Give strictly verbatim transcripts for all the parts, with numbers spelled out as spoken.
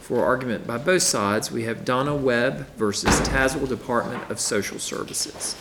For argument by both sides, we have Donna Webb versus Tazewell Department of Social Services.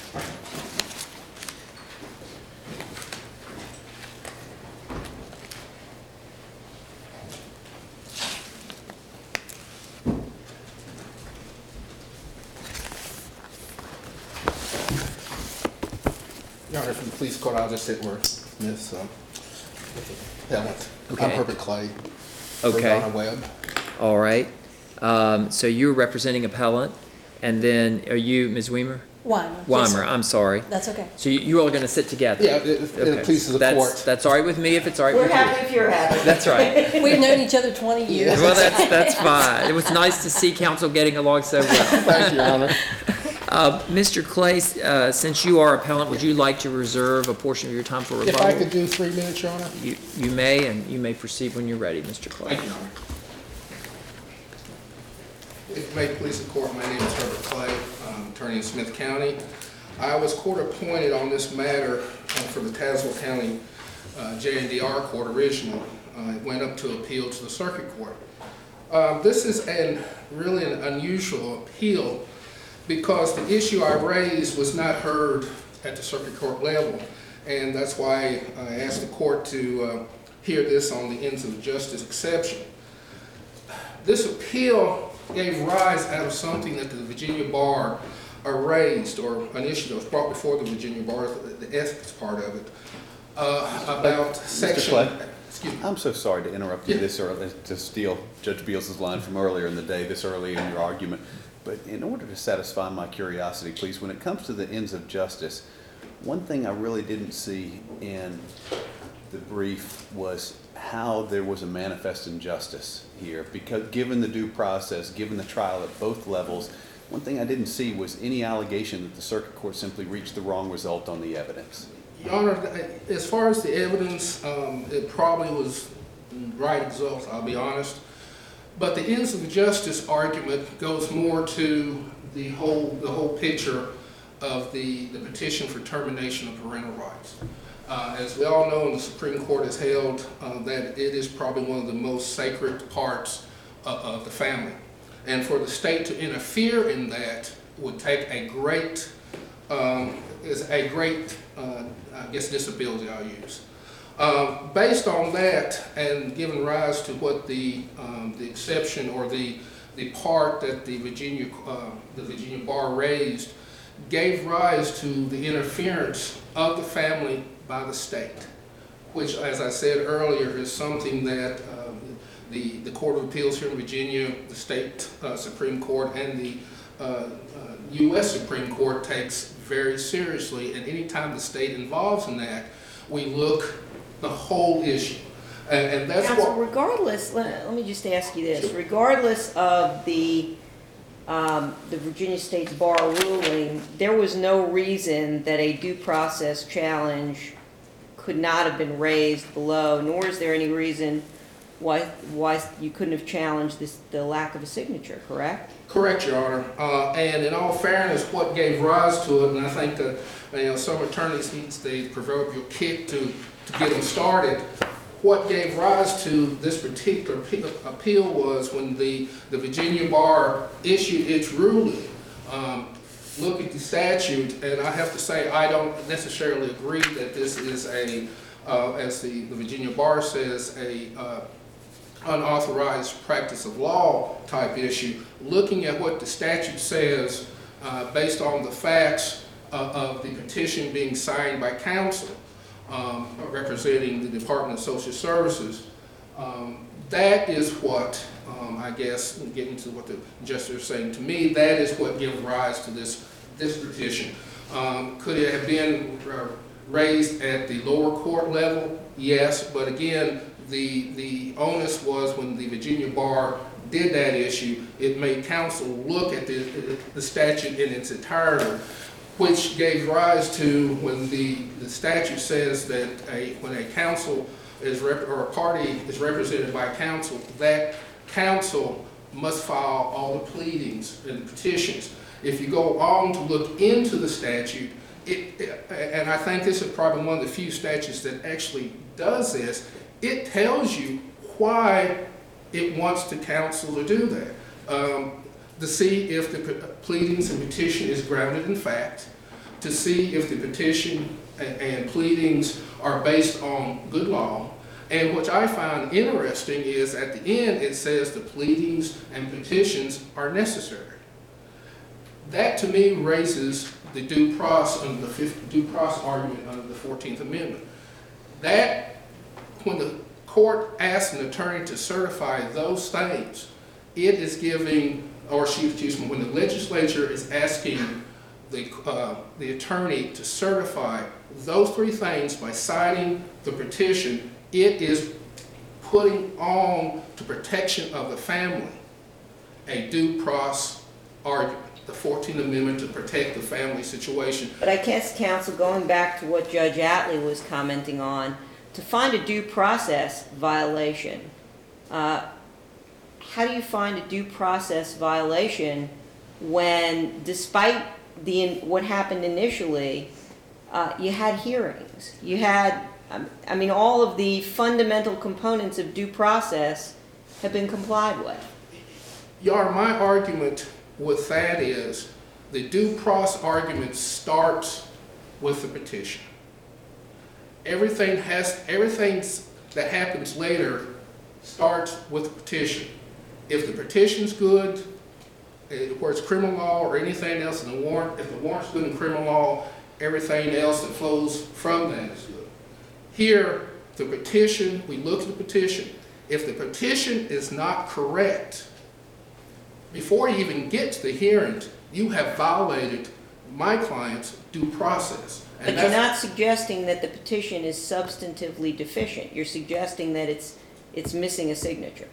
Your Honor, from the police court, I'll just sit where Miz Um, Appellant. Okay. I'm Herbert Clay. For Okay. Donna Webb. All right. Um, so you're representing appellant, and then are you Miz Weimer? Weimer. Yes, Weimer, sir. I'm sorry. That's okay. So you, you all are going to sit together? Yeah, if if Okay. it pleases the That's- court. That's all right with me if it's all right We're with you. happy if you're happy. That's right. We've known each other twenty years. Well, that's, that's fine. It was nice to see council getting along so well. Thank you, Your Honor. Uh, Mister Clay, uh, since you are appellant, would you like to reserve a portion of your time for If rebuttal? I could do three minutes, Your Honor? You, you may, and you may proceed when you're ready, Mister Clay. Thank you, Your Honor. If it may please the court, my name is Herbert Clay, I'm attorney in Smith County. I was court appointed on this matter uh, for the Tazewell County uh, J and D R court originally. Uh, It went up to appeal to the circuit court. Um, This is an really an unusual appeal because the issue I raised was not heard at the circuit court level. And that's why I asked the court to uh, hear this on the ends of justice exception. This appeal gave rise out of something that the Virginia Bar uh, raised, or an issue that was brought before the Virginia Bar, the the ethics part of it, uh, about section. Clay? Excuse me. I'm so sorry to interrupt you Yeah. this early, to steal Judge Beals' line from earlier in the day, this early in your argument. But in order to satisfy my curiosity, please, when it comes to the ends of justice, one thing I really didn't see in the brief was how there was a manifest injustice here. Because given the due process, given the trial at both levels, one thing I didn't see was any allegation that the circuit court simply reached the wrong result on the evidence. Your Honor, as far as the evidence, um, it probably was right result, I'll be honest. But the ends of justice argument goes more to the whole, the whole picture of the, the petition for termination of parental rights. Uh, as we all know, and the Supreme Court has held uh, that it is probably one of the most sacred parts of, of the family. And for the state to interfere in that would take a great, um, is a great, uh, I guess, disability I'll use. Um, based on that, and given rise to what the um, the exception or the the part that the Virginia uh, the Virginia Bar raised gave rise to the interference of the family by the state, which, as I said earlier, is something that um, the the Court of Appeals here in Virginia, the state uh, Supreme Court, and the uh, uh, U S Supreme Court takes very seriously. And anytime the state involves in that, we look the whole issue, and, and that's Counsel, what. regardless, let, let me just ask you this, Sure. regardless of the, um, the Virginia State's bar ruling, there was no reason that a due process challenge could not have been raised below, nor is there any reason why, why you couldn't have challenged this, the lack of a signature, correct? Correct, Your Honor. Uh, and in all fairness, what gave rise to it, and I think that you know some attorneys need the proverbial kick to to get them started. What gave rise to this particular appeal was when the the Virginia Bar issued its ruling. Um, look at the statute, and I have to say I don't necessarily agree that this is a, uh, as the, the Virginia Bar says, a uh, unauthorized practice of law type issue. Looking at what the statute says, uh, based on the facts uh, of the petition being signed by counsel um, representing the Department of Social Services, um, that is what, um, I guess, getting to what the justice is saying to me, that is what gave rise to this, this petition. Um, could it have been uh, raised at the lower court level? Yes, but again, the, the onus was when the Virginia Bar did that issue, it made counsel look at the, the statute in its entirety, which gave rise to when the, the statute says that a, when a counsel is rep, or a party is represented by counsel, that counsel must file all the pleadings and the petitions. If you go on to look into the statute, it, it, and I think this is probably one of the few statutes that actually does this, it tells you why it wants the council to do that. Um, to see if the pe- pleadings and petition is grounded in fact, to see if the petition and, and pleadings are based on good law. And what I find interesting is at the end, it says the pleadings and petitions are necessary. That to me raises the due process under the fifth, due process argument under the fourteenth Amendment. That, when the court asks an attorney to certify those things, it is giving, or she, excuse me, when the legislature is asking the, uh, the attorney to certify those three things by signing the petition, it is putting on the protection of the family a due process argument, the fourteenth Amendment to protect the family situation. But I guess, counsel, going back to what Judge Atlee was commenting on, to find a due process violation, uh, how do you find a due process violation when, despite the what happened initially, uh, you had hearings, you had, um, I mean, all of the fundamental components of due process have been complied with? Your Honor, my argument with that is the due process argument starts with the petition. Everything has, everything that happens later starts with the petition. If the petition's good, where it's criminal law or anything else in the warrant, if the warrant's good in criminal law, everything else that flows from that is good. Here, the petition, we look at the petition. If the petition is not correct, before you even get to the hearings, you have violated my client's due process. And But you're that's- not suggesting that the petition is substantively deficient. You're suggesting that it's, it's missing a signature.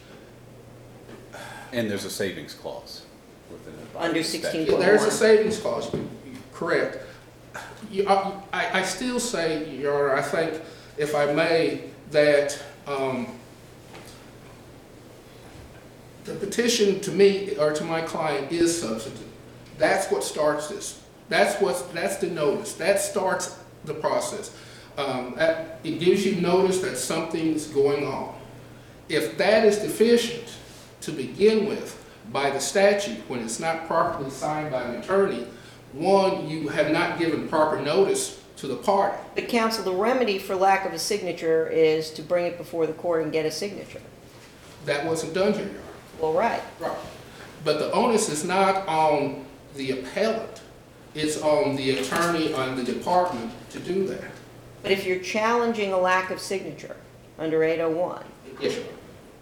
And there's a savings clause within it. Under statute. sixteen Yeah, there's a savings clause, you- you- correct. You- I, I I still say, Your Honor, I think, if I may, that um, the petition to me, or to my client, is substantive. That's what starts this. That's what, that's the notice. That starts the process. Um, that- It gives you notice that something's going on. If that is deficient to begin with by the statute, when it's not properly signed by an attorney, one, you have not given proper notice to the party. But counsel, the remedy for lack of a signature is to bring it before the court and get a signature. That wasn't done here, Your Honor. Well, right. Right. But the onus is not on the appellant. It's on the attorney on the department to do that. But if you're challenging a lack of signature under eight oh one, Yes, Your Honor.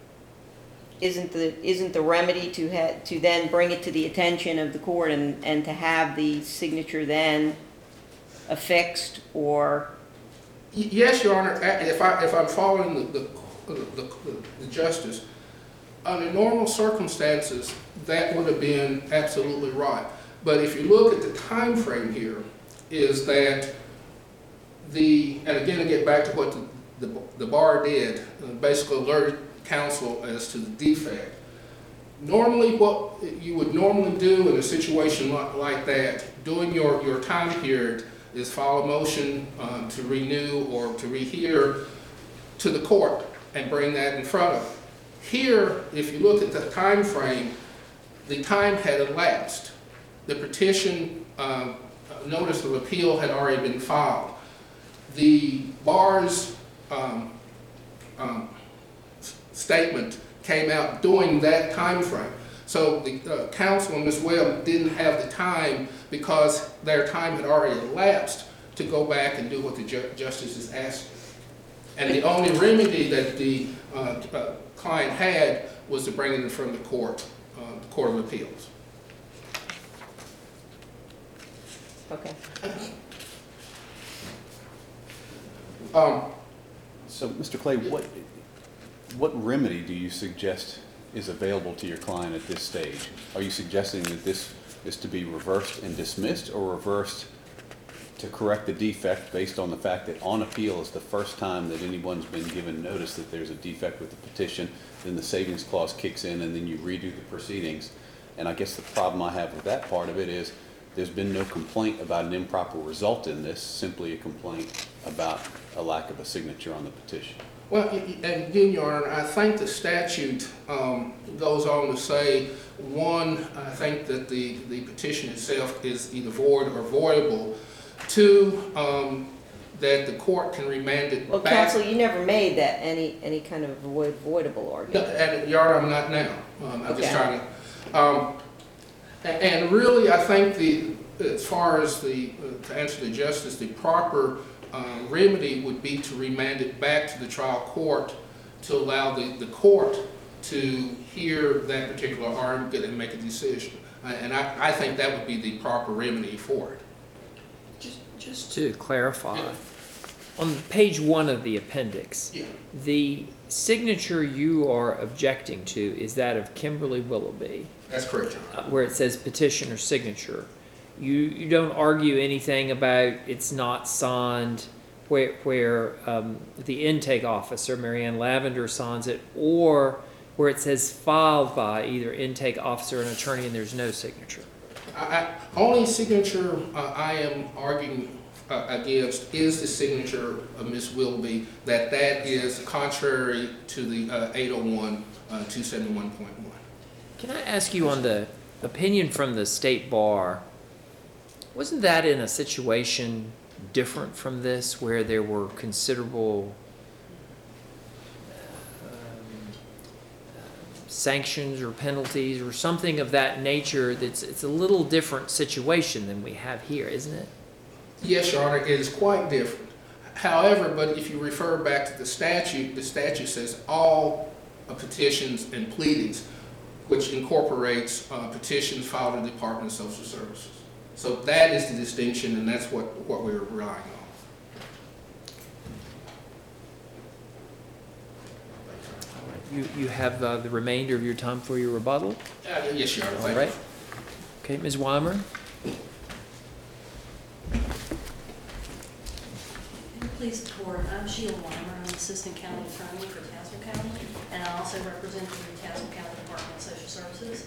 isn't the, isn't the remedy to ha, to then bring it to the attention of the court and, and to have the signature then affixed or? Y- Yes, Your Honor, A- if I, if I'm following the, the, the, the justice, under normal circumstances, that would have been absolutely right. But if you look at the time frame here, is that the, and again, I get back to what the, the, the bar did, uh, basically alerted counsel as to the defect. Normally, what you would normally do in a situation like, like that, during your, your time period, is file a motion um, to renew or to rehear to the court and bring that in front of them. Here, if you look at the time frame, the time had elapsed. The petition um, notice of appeal had already been filed. The bar's um, um, statement came out during that time frame. So the uh, counsel and Miz Webb didn't have the time, because their time had already elapsed, to go back and do what the ju justice is asking. And the only remedy that the uh, uh, client had was to bring it in front of the court, uh, the Court of Appeals. Okay. Um, So, Mister Clay, what, what remedy do you suggest is available to your client at this stage? Are you suggesting that this is to be reversed and dismissed, or reversed to correct the defect based on the fact that on appeal is the first time that anyone's been given notice that there's a defect with the petition, then the savings clause kicks in, and then you redo the proceedings? And I guess the problem I have with that part of it is there's been no complaint about an improper result in this, simply a complaint about a lack of a signature on the petition. Well, y- y- and again, Your Honor, I think the statute um, goes on to say, one, I think that the, the petition itself is either void or voidable. Two, um, that the court can remand it Well, back. counsel, you never made that any, any kind of void, voidable No, argument. and Your Honor, I'm not now. Um, I'm just Okay. trying to, um, a- and really, I think the, as far as the, uh, to answer the justice, the proper uh, remedy would be to remand it back to the trial court to allow the, the court to hear that particular argument and make a decision. Uh, And I, I think that would be the proper remedy for it. Just, just to clarify, Yeah. on page one of the appendix, Yeah. the signature you are objecting to is that of Kimberly Willoughby, That's correct, Your Honor. uh, where it says petitioner signature. You, you don't argue anything about it's not signed where, where um, the intake officer, Marianne Lavender, signs it, or where it says filed by either intake officer or an attorney and there's no signature. I, I, only signature uh, I am arguing uh, against is the signature of Miz Willoughby, that that is contrary to the uh, eight oh one, uh, two seventy-one point one. Can I ask you on the opinion from the state bar, wasn't that in a situation different from this where there were considerable um, sanctions or penalties or something of that nature? That's, it's a little different situation than we have here, isn't it? Yes, Your Honor, it is quite different. However, but if you refer back to the statute, the statute says all uh, petitions and pleadings, which incorporates uh, petitions filed in the Department of Social Services. So that is the distinction, and that's what, what we're relying on. You, you have uh, the remainder of your time for your rebuttal? Uh, Yes, Your Honor. All Thank right. you. Okay, Miz Weimer? Please support, I'm Sheila Weimer, I'm Assistant County Attorney for Tazewell County, and I also represent the Tazewell County Department of Social Services.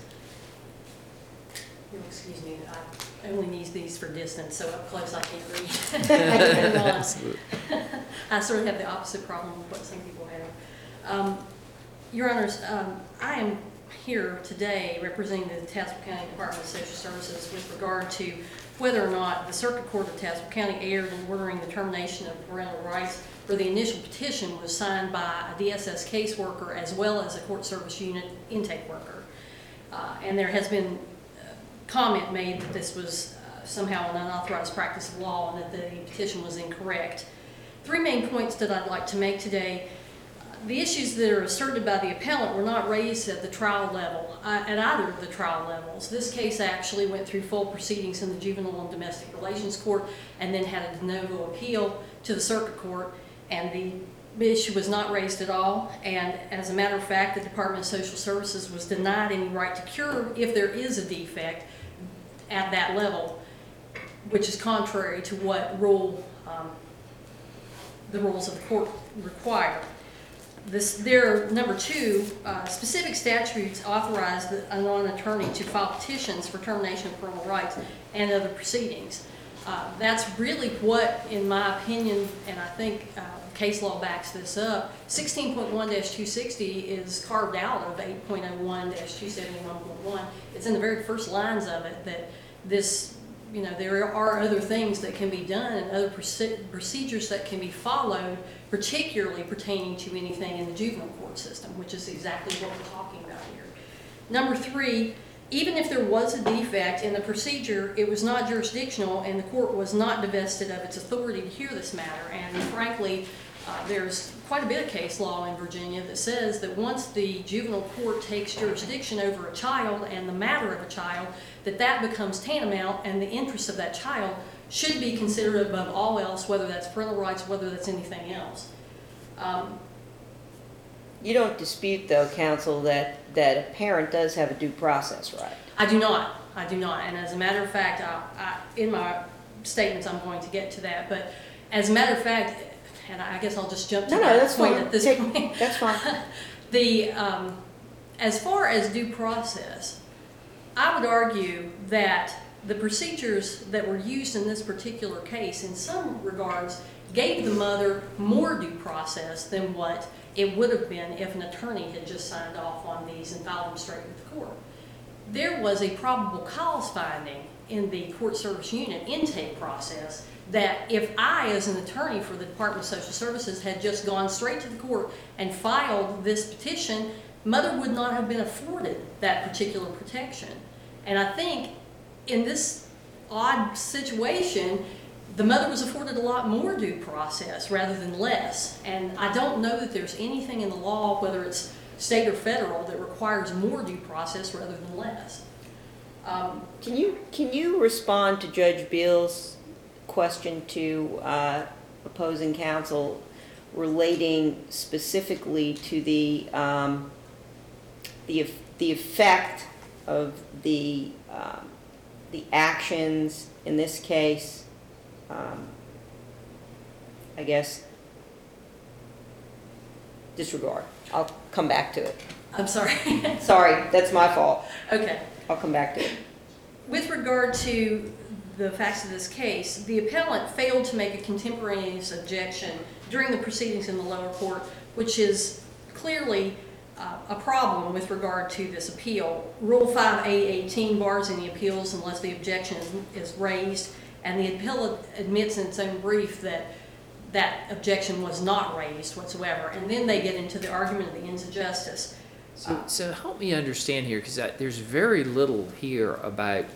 You'll excuse me, I only need these for distance, so up close I can't read. Absolutely. I sort of have the opposite problem of what some people have. Um, Your Honors, um, I am here today representing the Tazewell County Department of Social Services with regard to whether or not the Circuit Court of Tazewell County erred in ordering the termination of parental rights where the initial petition was signed by a D S S caseworker as well as a court service unit intake worker. Uh, and there has been uh, comment made that this was uh, somehow an unauthorized practice of law and that the petition was incorrect. Three main points that I'd like to make today. The issues that are asserted by the appellant were not raised at the trial level, uh, at either of the trial levels. This case actually went through full proceedings in the Juvenile and Domestic Relations Court and then had a de novo appeal to the Circuit Court, and the issue was not raised at all. And as a matter of fact, the Department of Social Services was denied any right to cure if there is a defect at that level, which is contrary to what rule, um, the rules of the court require. This, there, number two, uh, specific statutes authorize the, a non-attorney to file petitions for termination of parental rights and other proceedings. Uh, that's really what, in my opinion, and I think uh, case law backs this up, sixteen point one dash two sixty is carved out of eight point oh one dash two seventy-one point one. It's in the very first lines of it that this, you know, there are other things that can be done and other proce procedures that can be followed, particularly pertaining to anything in the juvenile court system, which is exactly what we're talking about here. Number three, even if there was a defect in the procedure, it was not jurisdictional and the court was not divested of its authority to hear this matter. And frankly, uh, there's quite a bit of case law in Virginia that says that once the juvenile court takes jurisdiction over a child and the matter of a child, that that becomes tantamount and the interests of that child should be considered above all else, whether that's parental rights, whether that's anything else. Um, You don't dispute, though, counsel, that, that a parent does have a due process right? I do not. I do not. And as a matter of fact, I, I, in my statements, I'm going to get to that. But as a matter of fact, and I guess I'll just jump to No, no, that that's point fine. at this Take- point. That's fine. The, um, as far as due process, I would argue that the procedures that were used in this particular case, in some regards, gave the mother more due process than what it would have been if an attorney had just signed off on these and filed them straight with the court. There was a probable cause finding in the court service unit intake process that if I, as an attorney for the Department of Social Services, had just gone straight to the court and filed this petition, mother would not have been afforded that particular protection. And I think in this odd situation, the mother was afforded a lot more due process rather than less. And I don't know that there's anything in the law, whether it's state or federal, that requires more due process rather than less. Um, Can you, can you respond to Judge Beal's question to uh, opposing counsel relating specifically to the, um, the, eff- the effect of the, um, the actions in this case, um, I guess, disregard. I'll come back to it. I'm sorry. Sorry, that's my fault. Okay. I'll come back to it. With regard to the facts of this case, the appellant failed to make a contemporaneous objection during the proceedings in the lower court, which is clearly uh, a problem with regard to this appeal. Rule five A eighteen bars any appeals unless the objection is, is raised, and the appellant admits in its own brief that that objection was not raised whatsoever. And then they get into the argument of the ends of justice. So, so help me understand here, because there's very little here about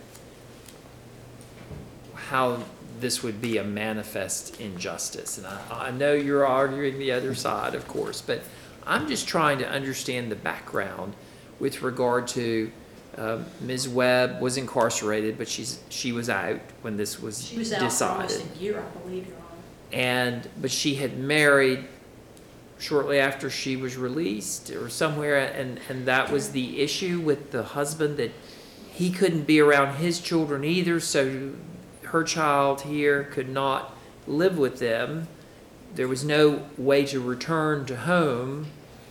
how this would be a manifest injustice. And I, I know you're arguing the other side, of course, but I'm just trying to understand the background with regard to um, Miz Webb was incarcerated, but she's she was out when this was She was out for decided. almost a year, I believe, Your Honor. And but she had married shortly after she was released or somewhere, and and that was the issue with the husband, that he couldn't be around his children either, so her child here could not live with them. There was no way to return to home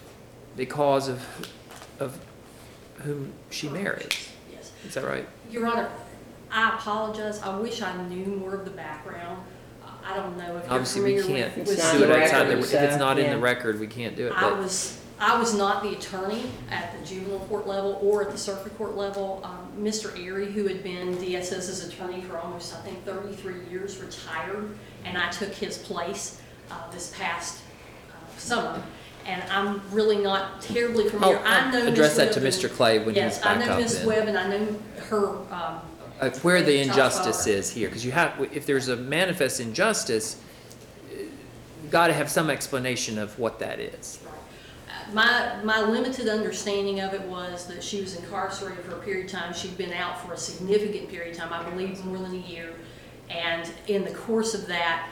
because of of whom she married. Yes. Is that right? Your Honor, I apologize. I wish I knew more of the background. Uh, I don't know if you're Obviously, we familiar can't with. It's with not do it the outside the, record, if it's so, not in yeah. the record, we can't do it. I But was, I was not the attorney at the juvenile court level or at the circuit court level. Um, Mister Erie, who had been DSS's attorney for almost, I think, thirty-three years, retired, and I took his place uh, this past uh, summer. And I'm really not terribly familiar. I'll, I know I'll address Miz that Webb to and- Mister Clay when he's Yes, I back know up Miz then. Webb and I know her, um, Uh, where the Child injustice father. is here, because you have, if there's a manifest injustice, you've got to have some explanation of what that is. Uh, My, my limited understanding of it was that she was incarcerated for a period of time. She'd been out for a significant period of time, I believe more than a year. And in the course of that,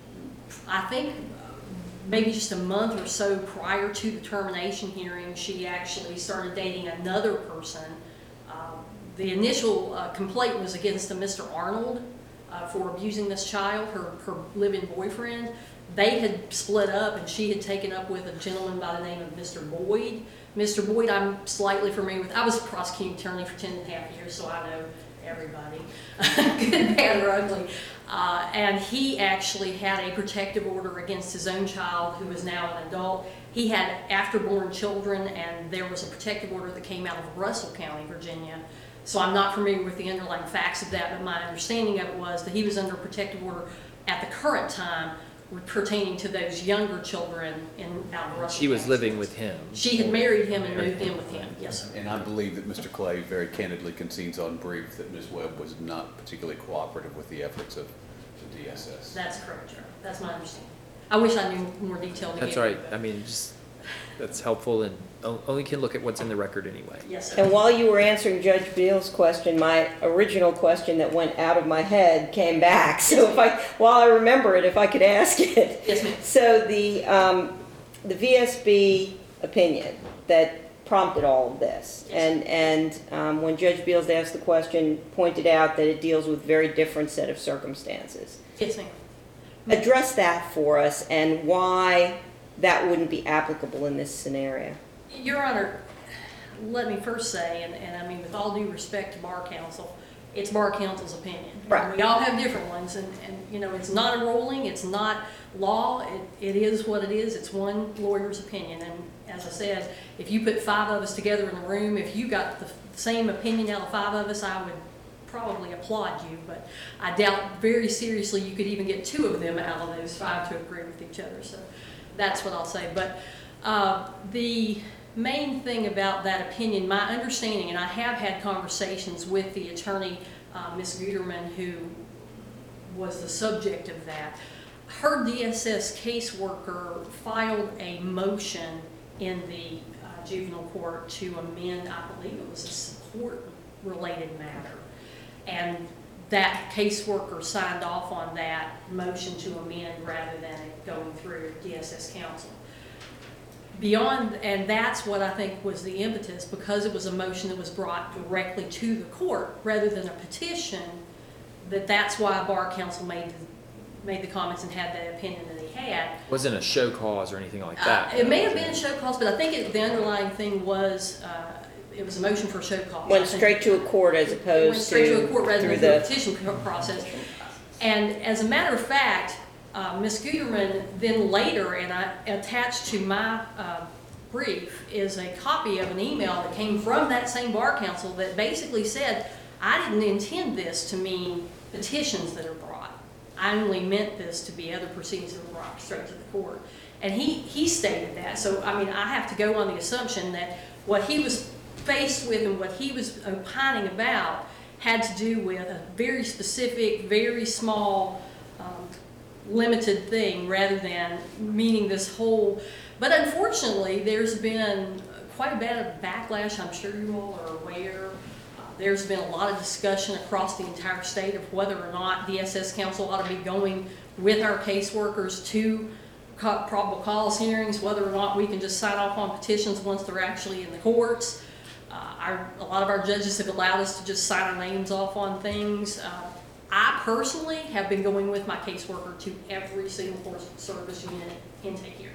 I think maybe just a month or so prior to the termination hearing, she actually started dating another person. Um, The initial uh, complaint was against a Mister Arnold uh, for abusing this child, her, her live-in boyfriend. They had split up and she had taken up with a gentleman by the name of Mister Boyd. Mister Boyd I'm slightly familiar with. I was a prosecuting attorney for ten and a half years, so I know everybody, good, bad, or ugly. Uh, and he actually had a protective order against his own child, who is now an adult. He had after-born children, and there was a protective order that came out of Russell County, Virginia. So I'm not familiar with the underlying facts of that, but my understanding of it was that he was under a protective order at the current time pertaining to those younger children in out of Russell She was County. living with him. She had married him and moved in with him, yes, sir. And I believe that Mister Clay very candidly concedes on brief that Miz Webb was not particularly cooperative with the efforts of the D S S. That's correct, Your Honor. That's my understanding. I wish I knew more detail to That's give you, right. but- I mean, just, that's helpful, and o- only can look at what's in the record anyway. Yes, sir. And while you were answering Judge Beal's question, my original question that went out of my head came back. So if I, while I remember it, if I could ask it. Yes, ma'am. So the, um, the V S B opinion that prompted all of this, Yes. and, and um, when Judge Beals asked the question, pointed out that it deals with very different set of circumstances. Yes, ma'am. Address that for us and why that wouldn't be applicable in this scenario. Your Honor, let me first say, and, and I mean with all due respect to Bar Counsel, it's bar counsel's opinion. Right. We all have different ones, and, and, you know, it's not a ruling, it's not law, it, it is what it is, it's one lawyer's opinion, and as I said, if you put five of us together in a room, if you got the same opinion out of five of us, I would probably applaud you, but I doubt very seriously you could even get two of them out of those five to agree with each other, so that's what I'll say. But uh, the main thing about that opinion, my understanding, and I have had conversations with the attorney, uh, Miz Guterman, who was the subject of that, her D S S caseworker filed a motion in the uh, juvenile court to amend, I believe it was a support-related matter. And that caseworker signed off on that motion to amend rather than it going through D S S counsel. Beyond, and that's what I think was the impetus, because it was a motion that was brought directly to the court rather than a petition, that that's why bar counsel made, made the comments and had the opinion that he had. Wasn't a show cause or anything like Uh, that. It may have been a show cause, but I think it, the underlying thing was, uh, it was a motion for a show cause. Went I think. straight to a court as Went opposed straight to to a court rather through than through a the, petition pro- process. And as a matter of fact, uh, Miz Guterman then later, and I attached to my uh, brief, is a copy of an email that came from that same bar counsel that basically said, I didn't intend this to mean petitions that are brought. I only meant this to be other proceedings that were brought straight to the court. And he, he stated that. So, I mean, I have to go on the assumption that what he was faced with and what he was opining about had to do with a very specific, very small, um, limited thing rather than meaning this whole. But unfortunately, there's been quite a bit of backlash. I'm sure you all are aware. Uh, there's been a lot of discussion across the entire state of whether or not D S S counsel ought to be going with our caseworkers to co- probable cause hearings, whether or not we can just sign off on petitions once they're actually in the courts. Uh, our, a lot of our judges have allowed us to just sign our names off on things. Uh, I personally have been going with my caseworker to every single court service unit intake hearing.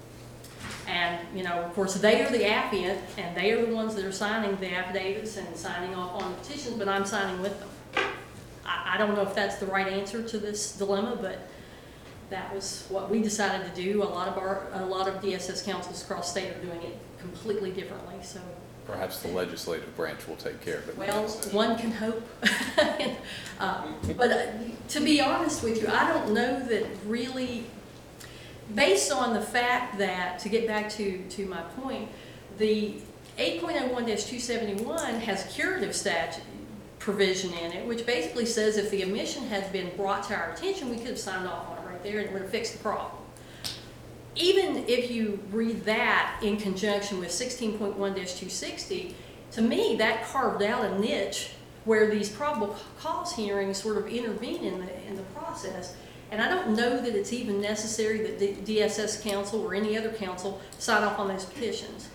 And, you know, of course, they are the affiant, and they are the ones that are signing the affidavits and signing off on the petitions, but I'm signing with them. I, I don't know if that's the right answer to this dilemma, but that was what we decided to do. A lot of our, a lot of D S S councils across state are doing it completely differently, so. Perhaps the legislative branch will take care of it. Well, one can hope. uh, but uh, to be honest with you, I don't know that really, based on the fact that, to get back to, to my point, the eight point oh one dash two seventy-one has a curative statute provision in it, which basically says if the omission had been brought to our attention, we could have signed off on it right there and it would have fixed the problem. Even if you read that in conjunction with sixteen point one dash two sixty, to me, that carved out a niche where these probable cause hearings sort of intervene in the, in the process. And I don't know that it's even necessary that the D S S council or any other council sign off on those petitions.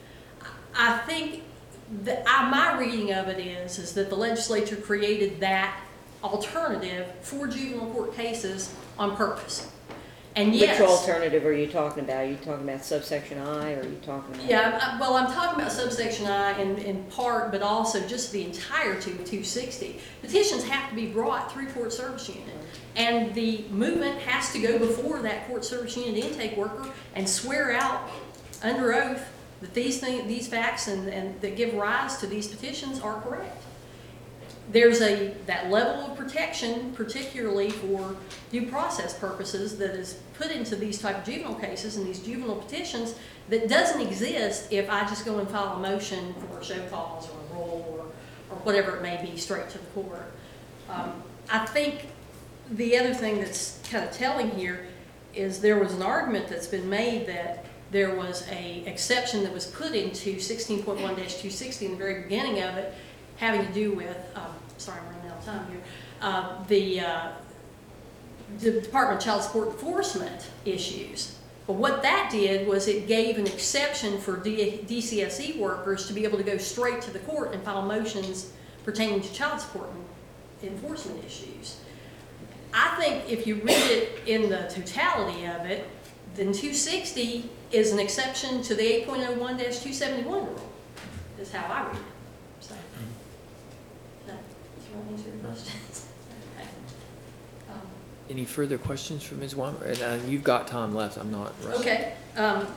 I think that I, my reading of it is, is that the legislature created that alternative for juvenile court cases on purpose. And yes. which alternative are you talking about? Are you talking about subsection I, or are you talking about? Yeah, I- well, I'm talking about subsection I in, in part, but also just the entirety of two sixty. Petitions have to be brought through court service unit. And the movement has to go before that court service unit intake worker and swear out under oath that these things, these facts and, and that give rise to these petitions are correct. There's a, that level of protection, particularly for due process purposes, that is put into these type of juvenile cases and these juvenile petitions that doesn't exist if I just go and file a motion for a show cause or a roll or, or whatever it may be straight to the court. Um, I think the other thing that's kind of telling here is there was an argument that's been made that there was a exception that was put into sixteen point one dash two sixty in the very beginning of it, having to do with, um, sorry, I'm running out of time here, uh, the, uh, the Department of Child Support Enforcement issues. But what that did was it gave an exception for D- DCSE workers to be able to go straight to the court and file motions pertaining to child support enforcement issues. I think if you read it in the totality of it, then two sixty is an exception to the eight point oh one dash two seventy-one rule, is how I read it. So, that you want to answer your questions? Okay. Um, Any further questions for Miz Weimer? And uh, you've got time left, I'm not rushing. Okay. Um,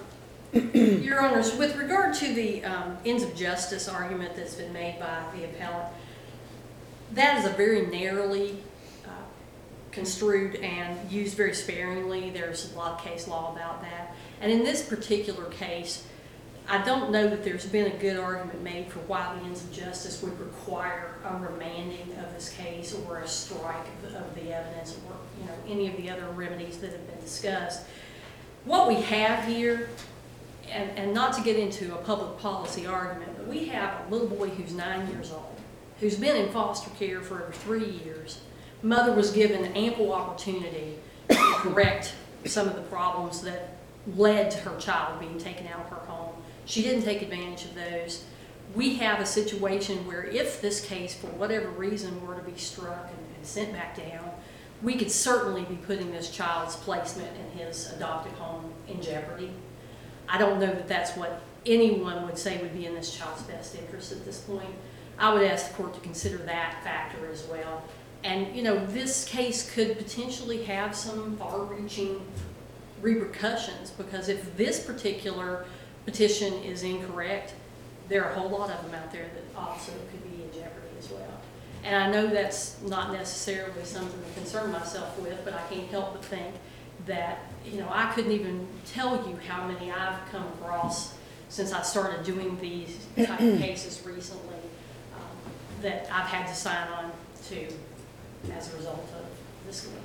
Your Honors, with regard to the um, ends of justice argument that's been made by the appellant, that is a very narrowly uh, construed and used very sparingly. There's a lot of case law about that. And in this particular case, I don't know that there's been a good argument made for why the ends of justice would require a remanding of this case or a strike of, of the evidence or, you know, any of the other remedies that have been discussed. What we have here, and, and not to get into a public policy argument, but we have a little boy who's nine years old, who's been in foster care for over three years. Mother was given ample opportunity to correct some of the problems that led to her child being taken out of her home. She didn't take advantage of those. We have a situation where if this case, for whatever reason, were to be struck and, and sent back down, we could certainly be putting this child's placement in his adopted home in jeopardy. I don't know that that's what anyone would say would be in this child's best interest at this point. I would ask the court to consider that factor as well. And, you know, this case could potentially have some far-reaching repercussions, because if this particular petition is incorrect, there are a whole lot of them out there that also could be in jeopardy as well. And I know that's not necessarily something to concern myself with, but I can't help but think that, you know, I couldn't even tell you how many I've come across since I started doing these type of cases recently um, that I've had to sign on to as a result of this going on.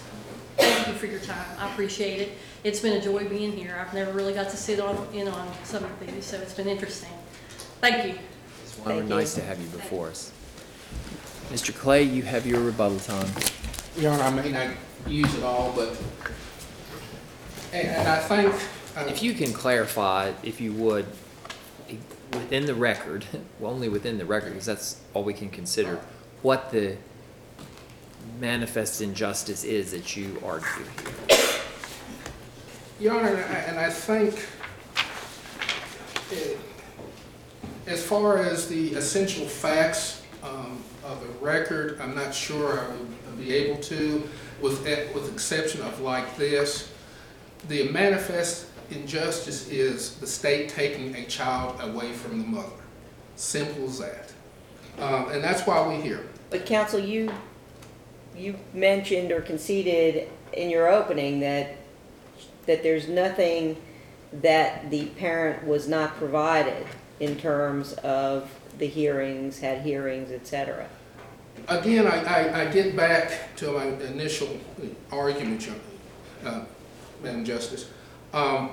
So, thank you for your time. I appreciate it. It's been a joy being here. I've never really got to sit on in on some of these, so it's been interesting. Thank you. Miz Weimer, Thank you. nice to have you before us. Mister Clay, you have your rebuttal time. Your Honor, I may not use it all, but, and, and I think. uh, If you can clarify, if you would, within the record, well, only within the record, because that's all we can consider, what the manifest injustice is that you argue here. Your Honor, and I, and I think, eh, as far as the essential facts um, of the record, I'm not sure I would be able to, with, with exception of like this. The manifest injustice is the state taking a child away from the mother. Simple as that. Um, and that's why we're here. But counsel, you, you mentioned or conceded in your opening that, that there's nothing that the parent was not provided in terms of the hearings, had hearings, et cetera. Again, I, I, I get back to my initial argument, uh, Madam Justice. Um,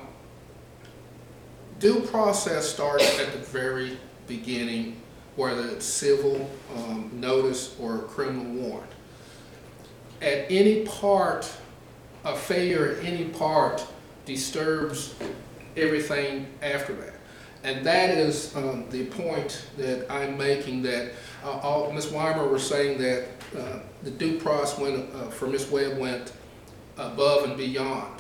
due process starts at the very beginning, whether it's civil um, notice or criminal warrant. At any part, a failure at any part disturbs everything after that. And that is um, the point that I'm making, that uh, all, Miz Weimer was saying that uh, the due process went, uh, for Miz Webb went above and beyond.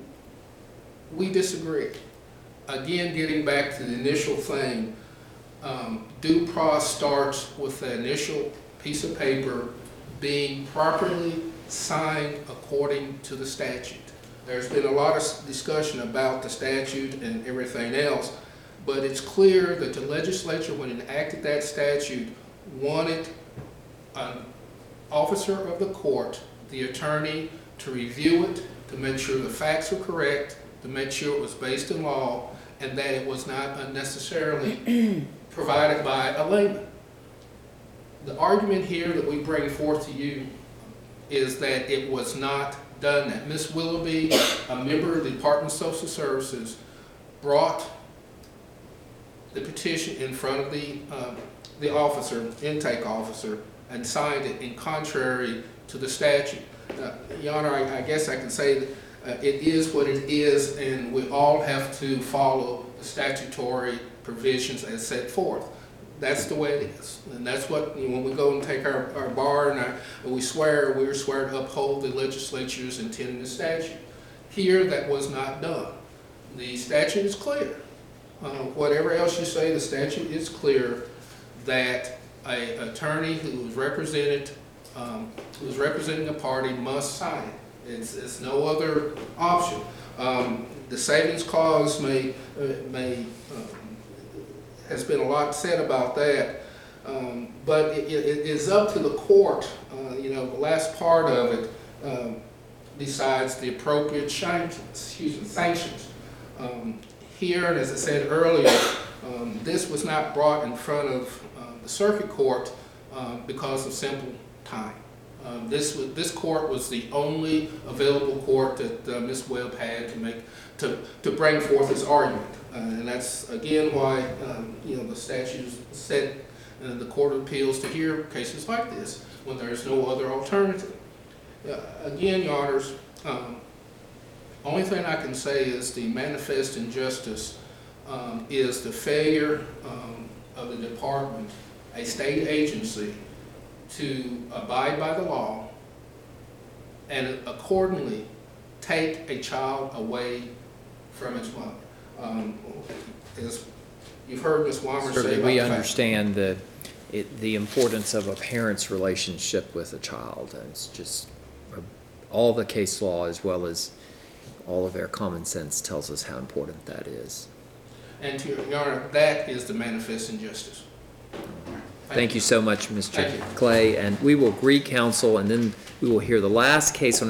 We disagree. Again, getting back to the initial thing, um, due process starts with the initial piece of paper being properly signed according to the statute. There's been a lot of discussion about the statute and everything else, but it's clear that the legislature, when it enacted that statute, wanted an officer of the court, the attorney, to review it, to make sure the facts were correct, to make sure it was based in law, and that it was not unnecessarily provided by a layman. The argument here that we bring forth to you is that it was not done, that Miz Willoughby, a member of the Department of Social Services, brought the petition in front of the, um, the officer, intake officer, and signed it in contrary to the statute. Uh, Your Honor, I, I guess I can say that uh, it is what it is, and we all have to follow the statutory provisions as set forth. That's the way it is. And that's what, you know, when we go and take our, our bar and our, we swear, we swear to uphold the legislature's intent in the statute. Here, that was not done. The statute is clear. Uh, whatever else you say, the statute is clear that a attorney who is represented, um, who is representing a party must sign it. It's, it's no other option. Um, the savings clause may, uh, may, um, has been a lot said about that, um, but it, it is up to the court, uh, you know, the last part of it, um, decides the appropriate sanctions, excuse me, sanctions. Um, here, and as I said earlier, um, this was not brought in front of uh, the circuit court um, because of simple time. Um, this was, this court was the only available court that uh, Miz Webb had to make to to bring forth this argument, uh, and that's again why um, you know the statutes set uh, the Court of Appeals to hear cases like this when there is no other alternative. Uh, again, Your Honors, um, only thing I can say is the manifest injustice um, is the failure um, of the department, a state agency, to abide by the law and accordingly take a child away from its mother. Um, as you've heard Miz Weimer say Certainly, about we the fact- understand the, it, the importance of a parent's relationship with a child. And it's just, uh, all the case law as well as all of our common sense tells us how important that is. And to Your Honor, that is the manifest injustice. Thank you so much, Mister Thank you. Clay, and we will recounsel, and then we will hear the last case on